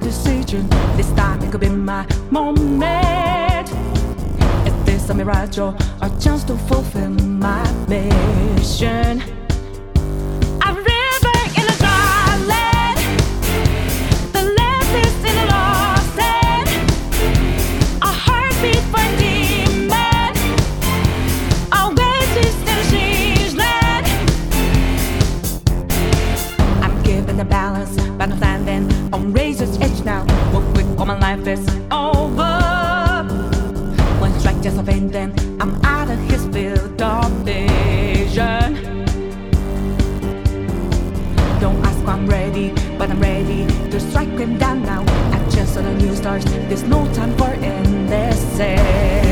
decision. This time it could be my moment. Is this a mirage or a chance to fulfill my mission? A river in a dry land, the left is in a lost end, a heartbeat for a demon, always is in a change land. I'm giving the balance, but I'm standing on razor's edge now. What quick, all my life is over. One strike just a pain, then I'm out of his field of vision. Don't ask why I'm ready, but I'm ready to strike him down now. I just saw the new stars, there's no time for indecision.